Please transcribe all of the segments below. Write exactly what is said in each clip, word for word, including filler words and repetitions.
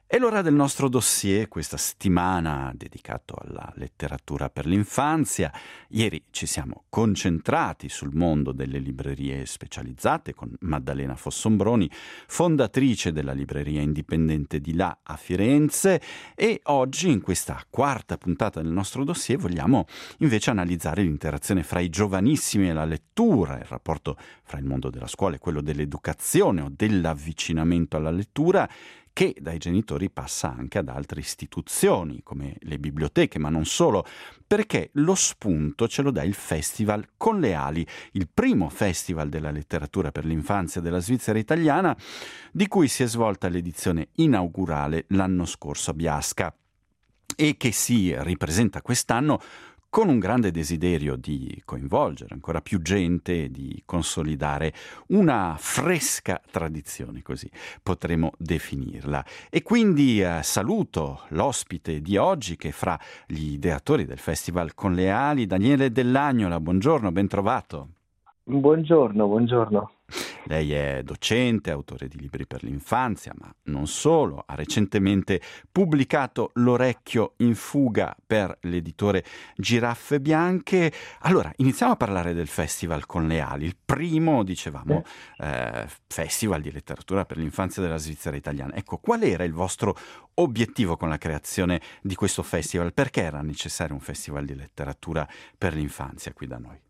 È l'ora del nostro dossier, questa settimana dedicato alla letteratura per l'infanzia. Ieri ci siamo concentrati sul mondo delle librerie specializzate con Maddalena Fossombroni, fondatrice della libreria indipendente di là a Firenze, e oggi in questa quarta puntata del nostro dossier vogliamo invece analizzare l'interazione fra i giovanissimi e la lettura, il rapporto fra il mondo della scuola e quello dell'educazione o dell'avvicinamento alla lettura, che dai genitori passa anche ad altre istituzioni come le biblioteche, ma non solo, perché lo spunto ce lo dà il Festival Con le Ali, il primo festival della letteratura per l'infanzia della Svizzera italiana, di cui si è svolta l'edizione inaugurale l'anno scorso a Biasca e che si ripresenta quest'anno con un grande desiderio di coinvolgere ancora più gente e di consolidare una fresca tradizione, così potremo definirla. E quindi eh, saluto l'ospite di oggi, che fra gli ideatori del Festival Con le Ali, Daniele Dell'Agnola. Buongiorno, ben trovato. Buongiorno, buongiorno. Lei è docente, autore di libri per l'infanzia, ma non solo. Ha recentemente pubblicato L'orecchio in fuga per l'editore Giraffe Bianche. Allora, iniziamo a parlare del Festival Con le Ali, il primo, dicevamo, eh, festival di letteratura per l'infanzia della Svizzera italiana. Ecco, qual era il vostro obiettivo con la creazione di questo festival? Perché era necessario un festival di letteratura per l'infanzia qui da noi?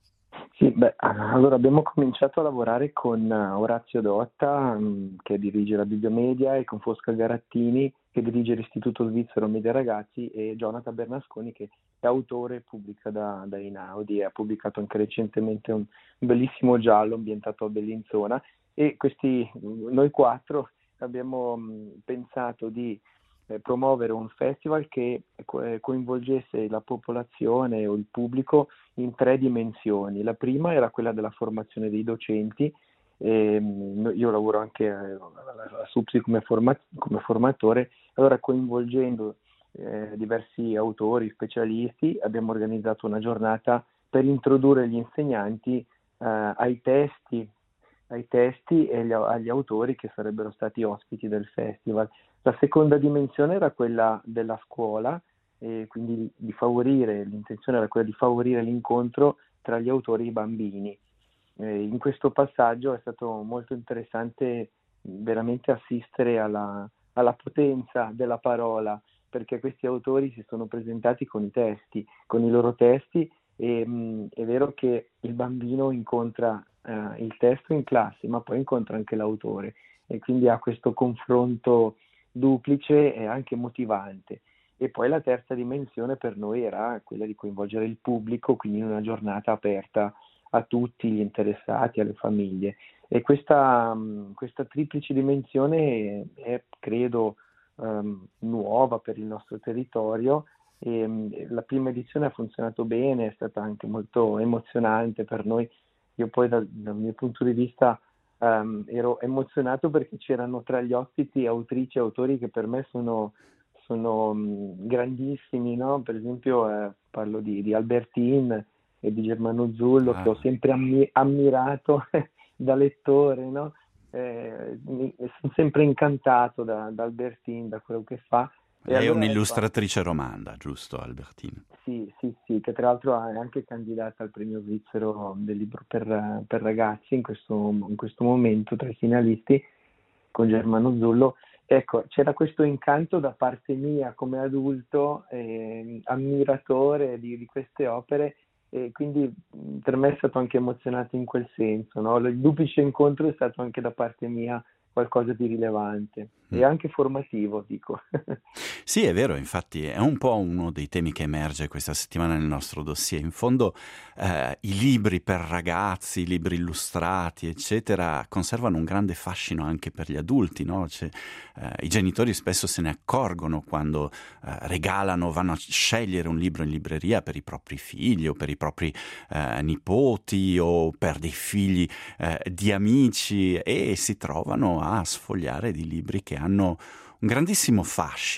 Sì, beh, allora abbiamo cominciato a lavorare con Orazio Dotta, mh, che dirige la Bibliomedia, e con Fosca Garattini, che dirige l'Istituto Svizzero Media Ragazzi, e Jonathan Bernasconi, che è autore e pubblica da, da Einaudi, e ha pubblicato anche recentemente un, un bellissimo giallo ambientato a Bellinzona. E questi, noi quattro, abbiamo mh, pensato di eh, promuovere un festival che co- coinvolgesse la popolazione o il pubblico in tre dimensioni. La prima era quella della formazione dei docenti. E io lavoro anche alla SUPSI come, forma- come formatore, allora coinvolgendo eh, diversi autori, specialisti, abbiamo organizzato una giornata per introdurre gli insegnanti eh, ai testi, ai testi e agli, agli autori che sarebbero stati ospiti del festival. La seconda dimensione era quella della scuola, e quindi di favorire, l'intenzione era quella di favorire l'incontro tra gli autori e i bambini. Eh, in questo passaggio è stato molto interessante veramente assistere alla, alla potenza della parola, perché questi autori si sono presentati con i testi, con i loro testi, e mh, è vero che il bambino incontra eh, il testo in classe, ma poi incontra anche l'autore, e quindi ha questo confronto duplice e anche motivante. E poi la terza dimensione per noi era quella di coinvolgere il pubblico, quindi in una giornata aperta a tutti gli interessati, alle famiglie. E questa, questa triplice dimensione è, credo, um, nuova per il nostro territorio. E, um, la prima edizione ha funzionato bene, è stata anche molto emozionante per noi. Io poi dal, dal mio punto di vista um, ero emozionato perché c'erano tra gli ospiti autrici e autori che per me sono sono mh, grandissimi, no? Per esempio eh, parlo di, di Albertine e di Germano Zullo, Ah. che ho sempre ammi- ammirato da lettore, no? Eh, mi, sono sempre incantato da, da Albertine, da quello che fa. E Lei è allora, un'illustratrice romanda, giusto, Albertine? Sì, sì, sì, che tra l'altro è anche candidata al premio svizzero del libro per, per ragazzi in questo, in questo momento, tra i finalisti, con Germano Zullo. Ecco, c'era questo incanto da parte mia come adulto, eh, ammiratore di, di queste opere, e quindi per me è stato anche emozionante in quel senso, no? Il duplice incontro è stato anche da parte mia qualcosa di rilevante e anche formativo, dico. Sì, è vero, infatti è un po' uno dei temi che emerge questa settimana nel nostro dossier. In fondo eh, i libri per ragazzi, i libri illustrati, eccetera, conservano un grande fascino anche per gli adulti, no? Cioè, eh, i genitori spesso se ne accorgono quando eh, regalano, vanno a scegliere un libro in libreria per i propri figli o per i propri eh, nipoti o per dei figli eh, di amici, e si trovano a sfogliare di libri che hanno un grandissimo fascino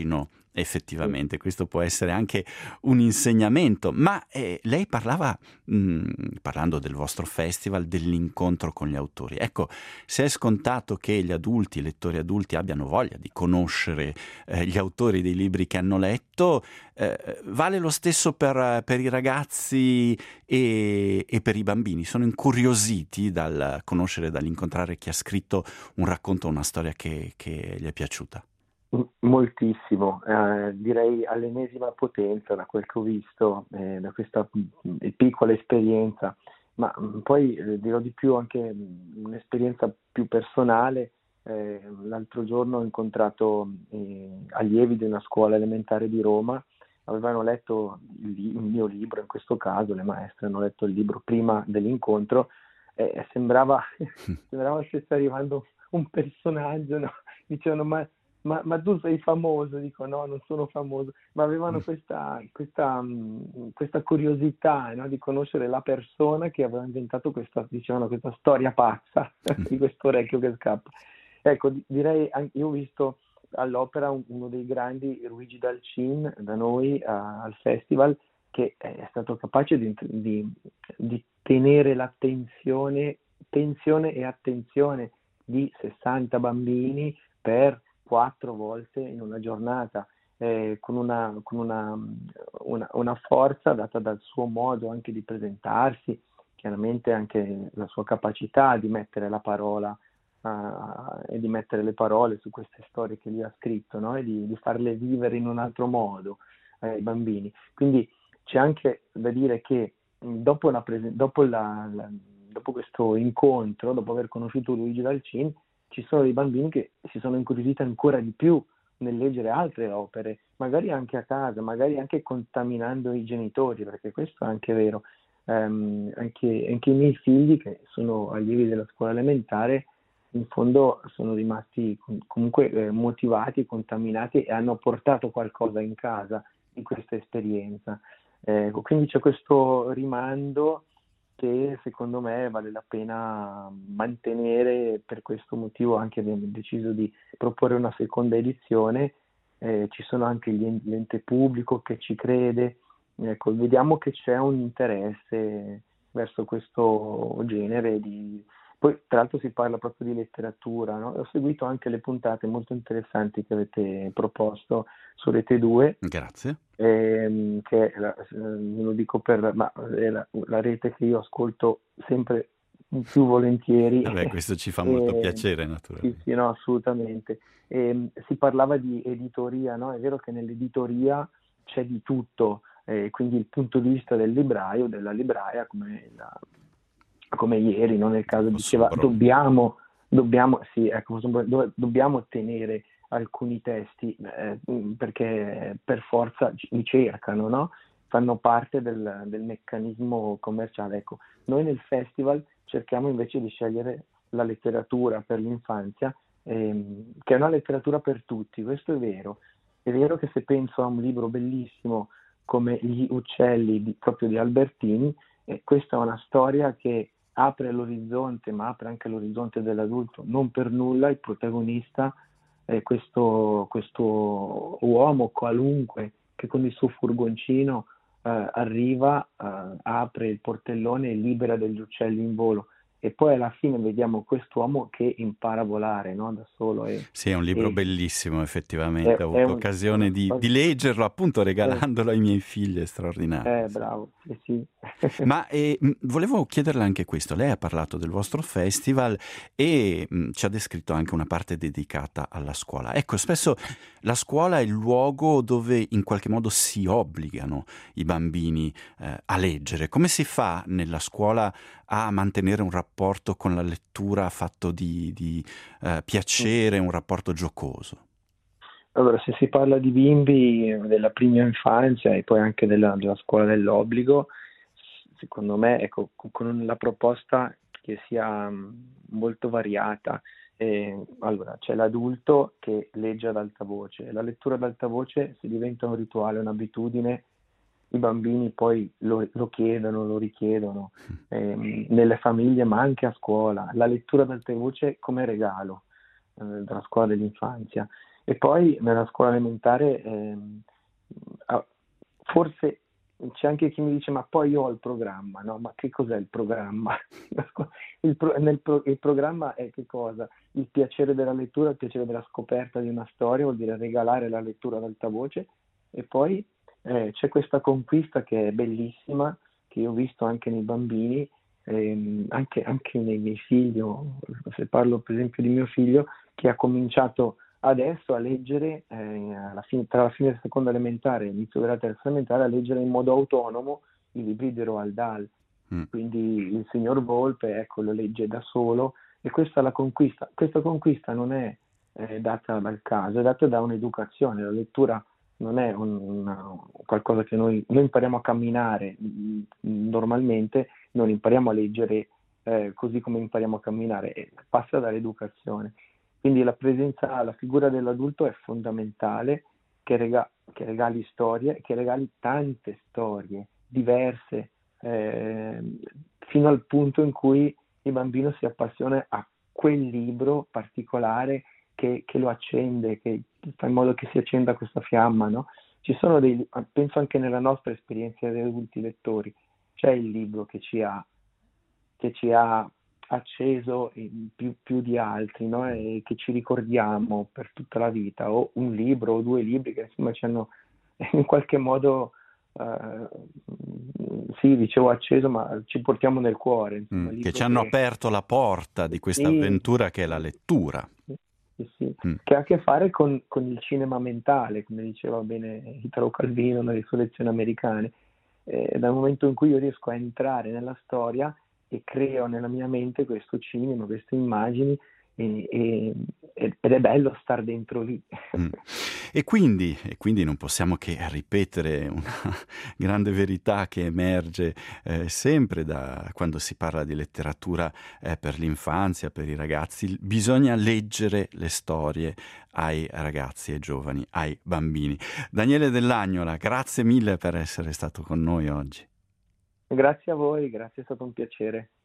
Effettivamente, questo può essere anche un insegnamento, ma eh, lei parlava, mh, parlando del vostro festival, dell'incontro con gli autori. Ecco, se è scontato che gli adulti, i lettori adulti abbiano voglia di conoscere eh, gli autori dei libri che hanno letto, eh, vale lo stesso per, per i ragazzi e, e per i bambini. Sono incuriositi dal conoscere, dall'incontrare chi ha scritto un racconto, una storia che, che gli è piaciuta. M- Moltissimo, eh, direi all'ennesima potenza da quel che ho visto, eh, da questa mm, piccola esperienza, ma mm, poi eh, dirò di più anche mm, un'esperienza più personale. Eh, l'altro giorno ho incontrato eh, allievi di una scuola elementare di Roma, avevano letto il, li- il mio libro, in questo caso le maestre hanno letto il libro prima dell'incontro e e sembrava, sembrava stesse arrivando un personaggio, no? Dicevano ma ma, ma tu sei famoso? Dico no, non sono famoso, ma avevano questa, questa, mh, questa curiosità, no, di conoscere la persona che aveva inventato questa, dicevano, questa storia pazza di questo orecchio che scappa. Ecco, di- direi, an- io ho visto all'opera un- uno dei grandi, Luigi Dalcin, da noi a- al festival, che è stato capace di, di- di tenere l'attenzione, tensione e attenzione di sessanta bambini per quattro volte in una giornata, eh, con, una, con una, una, una forza data dal suo modo anche di presentarsi, chiaramente anche la sua capacità di mettere la parola uh, e di mettere le parole su queste storie che lui ha scritto, no? E di, di farle vivere in un altro modo eh, ai bambini. Quindi c'è anche da dire che mh, dopo, la prese- dopo, la, la- dopo questo incontro, dopo aver conosciuto Luigi Dalcin, ci sono dei bambini che si sono incuriositi ancora di più nel leggere altre opere, magari anche a casa, magari anche contaminando i genitori, perché questo è anche vero. Ehm, anche, anche i miei figli, che sono allievi della scuola elementare, in fondo sono rimasti com- comunque eh, motivati, contaminati e hanno portato qualcosa in casa di questa esperienza. Eh, quindi c'è questo rimando che secondo me vale la pena mantenere. Per questo motivo anche abbiamo deciso di proporre una seconda edizione. Eh, ci sono anche gli en- l'ente pubblico che ci crede, ecco, vediamo che c'è un interesse verso questo genere di... Poi tra l'altro si parla proprio di letteratura, no? Ho seguito anche le puntate molto interessanti che avete proposto su Rete due, Grazie. ehm, che è la- eh, ve lo dico per, ma è la, la rete che io ascolto sempre più volentieri. Vabbè, questo ci fa molto E, piacere, sì, naturalmente. sì, no, assolutamente. E, si parlava di editoria, no? È vero che nell'editoria c'è di tutto, eh, quindi il punto di vista del libraio, della libraia, come, la- come ieri, no? Nel caso diceva, Fossombro. dobbiamo, dobbiamo, sì, ecco, Fossombro, do- dobbiamo tenere alcuni testi eh, perché per forza ci- li cercano, no? Fanno parte del, del meccanismo commerciale. Ecco, noi nel festival cerchiamo invece di scegliere la letteratura per l'infanzia, ehm, che è una letteratura per tutti, questo è vero. È vero che se penso a un libro bellissimo come Gli uccelli di- proprio di Albertini, eh, questa è una storia che apre l'orizzonte, ma apre anche l'orizzonte dell'adulto. Non per nulla il protagonista è questo, questo uomo qualunque che con il suo furgoncino eh, arriva, eh, apre il portellone e libera degli uccelli in volo. E poi alla fine vediamo quest'uomo che impara a volare, no? Da solo. E, Sì, è un libro e bellissimo, effettivamente. è, Ho è avuto un- occasione una di, di storia. leggerlo, appunto Eh, regalandolo ai miei figli, è straordinario. eh, Sì. bravo, sì, sì. Ma eh, mh, volevo chiederle anche questo. Lei ha parlato del vostro festival e mh, ci ha descritto anche una parte dedicata alla scuola. Ecco, spesso la scuola è il luogo dove in qualche modo si obbligano i bambini eh, a leggere. Come si fa nella scuola a mantenere un rapporto con la lettura fatto di, di eh, piacere, un rapporto giocoso? Allora, se si parla di bimbi eh, della prima infanzia e poi anche della, della scuola dell'obbligo, s- secondo me, ecco, co- con la proposta che sia mh, molto variata. Eh, allora, c'è l'adulto che legge ad alta voce. La lettura ad alta voce, se diventa un rituale, un'abitudine, i bambini poi lo, lo chiedono, lo richiedono, ehm, nelle famiglie, ma anche a scuola. La lettura ad alta voce come regalo eh, dalla scuola dell'infanzia. E poi nella scuola elementare ehm, ah, forse c'è anche chi mi dice ma poi io ho il programma, no? Ma che cos'è il programma? Il, pro- nel pro- il programma è che cosa? Il piacere della lettura, il piacere della scoperta di una storia, vuol dire regalare la lettura ad alta voce, e poi eh, c'è questa conquista che è bellissima, che io ho visto anche nei bambini, ehm, anche, anche nei miei figli, o se parlo per esempio di mio figlio, che ha cominciato adesso a leggere, eh, alla fine, tra la fine della seconda elementare e l'inizio della terza elementare, a leggere in modo autonomo i libri di Roald Dahl. Mm. Quindi il signor Volpe, ecco, lo legge da solo, e questa è la conquista. Questa conquista non è eh, data dal caso, è data da un'educazione. La lettura non è un, una, qualcosa che noi, noi impariamo a camminare mh, normalmente, non impariamo a leggere eh, così come impariamo a camminare, e passa dall'educazione. Quindi la presenza, la figura dell'adulto è fondamentale, che, rega, che regali storie, che regali tante storie diverse, eh, fino al punto in cui il bambino si appassiona a quel libro particolare che, che lo accende, che fa in modo che si accenda questa fiamma, no? Ci sono dei, penso anche nella nostra esperienza di adulti lettori, c'è il libro che ci ha, che ci ha acceso più, più di altri, no? E che ci ricordiamo per tutta la vita, o un libro o due libri che insomma ci hanno in qualche modo Uh, sì, dicevo acceso, ma ci portiamo nel cuore, insomma, Mm, che ci hanno che... aperto la porta di questa sì, avventura che è la lettura. sì, sì, Mm. che ha a che fare con, con il cinema mentale, come diceva bene Italo Calvino nelle sue lezioni americane. Eh, dal momento in cui io riesco a entrare nella storia e creo nella mia mente questo cinema, queste immagini, e, e, ed è bello star dentro lì. Mm. E quindi, e quindi non possiamo che ripetere una grande verità che emerge eh, sempre da quando si parla di letteratura eh, per l'infanzia, per i ragazzi. Bisogna leggere le storie ai ragazzi, ai giovani, ai bambini. Daniele Dell'Agnola, grazie mille per essere stato con noi oggi. Grazie a voi, grazie, è stato un piacere.